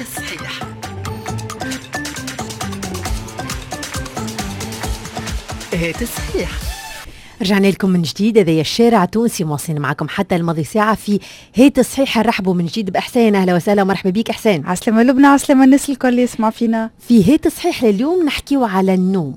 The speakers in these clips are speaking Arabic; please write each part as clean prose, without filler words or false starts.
صحيح. صحيح. رجعنا لكم من جديد. هذا الشارع التونسي مواصلين معكم حتى الماضي ساعة في هيت صحيح. نرحبوا من جديد بإحسان. أهلا وسهلا ومرحبا بيك إحسان. عسلامة لبنى، عسلامة الناس الكل اللي يسمع فينا. في هيت صحيح اليوم نحكيو على النوم.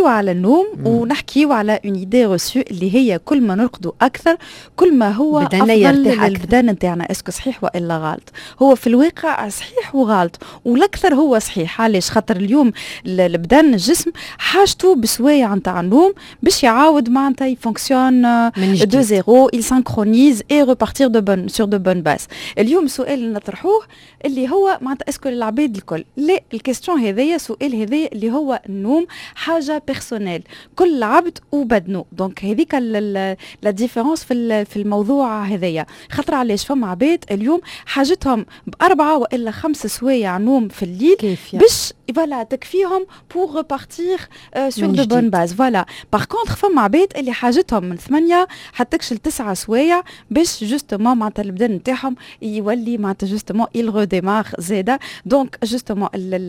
ونحكيو على اون ايدي روسو اللي هي كل ما نرقدوا أكثر كل ما هو أفضل للبدن نتاعنا. اسكو صحيح وإلا غلط؟ هو في الواقع صحيح وغلط، والأكثر هو صحيح. علاش؟ خاطر اليوم البدن الجسم حاجته بسوايع نتاع النوم باش يعاود معناتها fonctionne de zéro, il synchronise et repartir sur de bonnes bases. اليوم السؤال اللي نطرحوه اللي هو معناتها اسكو العباد الكل، لا الكيستيون هذيا السؤال هذايا اللي هو النوم حاجه بيرسونيل كل عبد وبدنه. دونك هذيك لا ديفيرونس في الموضوع هذايا. خاطر علاش فما عباد اليوم حاجتهم بأربعة والا 5 سوايع نوم في الليل باش فوالا تكفيهم pour repartir sur de bonnes bases. فوالا باغ كونتر فما عباد اللي حاجتهم من 8 حتى تكشل 9 سوايع باش جوستومون معناتها البدن نتاعهم يولي معناتها جوستومون il redémarre زاده. دونك جوستومون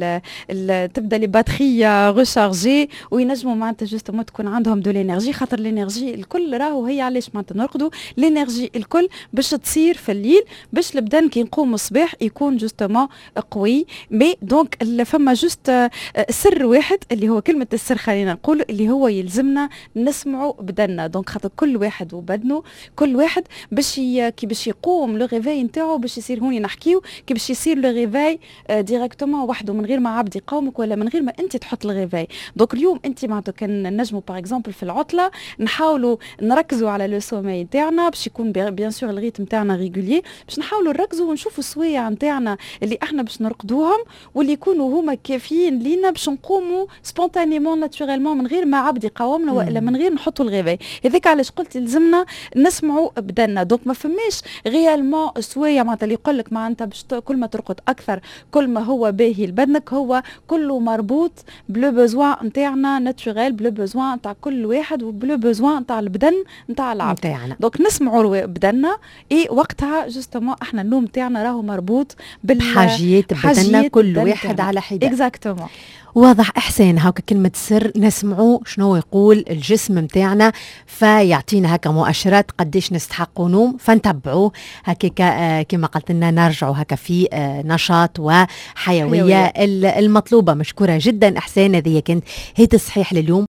تبدا لي باتري ريشارجي وينجموا معناتها جوستومون تكون عندهم دو لينيرجي. خاطر لينيرجي الكل راهو هي علاش معناتها نرقدوا لينيرجي الكل باش تصير في الليل باش البدن كي نقوم الصباح يكون جوستومون قوي. مي دونك فما جوست سر واحد اللي هو كلمه السر خلينا نقول اللي هو يلزمنا نسمعوا بدنا. دونك خاطر كل واحد وبدنه، كل واحد باش كي باش يقوم لو ريفاي نتاعو باش يصير هوني نحكيو كي باش يصير لو ريفاي ديريكتومون وحده من غير ما عبد يقومك ولا من غير ما انت تحط الريفاي. دونك اليوم انت معناتها كان نجموا باغ اكزومبل في العطله نحاولوا نركزوا على لو سومي نتاعنا باش يكون بيان سور الريتم نتاعنا ريغولي، باش نحاولوا نركزوا ونشوفوا السوايع نتاعنا اللي احنا باش نرقدوهم واللي يكونوا هما كافيين لينا باش نقوموا سبونتانيمون ناتوريلمون من غير ما عبد يقاومنا ولا من غير نحطوا الغيباي. هذاك علاش قلت لازمنا نسمعوا بدنا. دونك ما فماش ريالمون سوايع معناتها اللي يقول لك معناتها باش كل ما ترقد اكثر كل ما هو باهي لبدنك. هو كله مربوط بلو بوزوان نتاعنا ناتوريل، بلو بوزوان نتاع كل واحد وبلو بوزوان نتاع البدن نتاع العبد. دونك نسمعوا بدنا اي وقتها جوستومون احنا النوم تاعنا راهو مربوط بحاجيات بدنا كل واحد على حده. اكزاكتومون. واضح إحسان. هاك كلمة سر نسمعوا شنو يقول الجسم متاعنا فيعطينا هكا مؤشرات قديش نستحقوا نوم فنتبعوه هكا كما قلت لنا نرجعوا هكا في نشاط وحيوية المطلوبة. مشكورة جدا إحسان. هذه كانت هيت صحيح لليوم.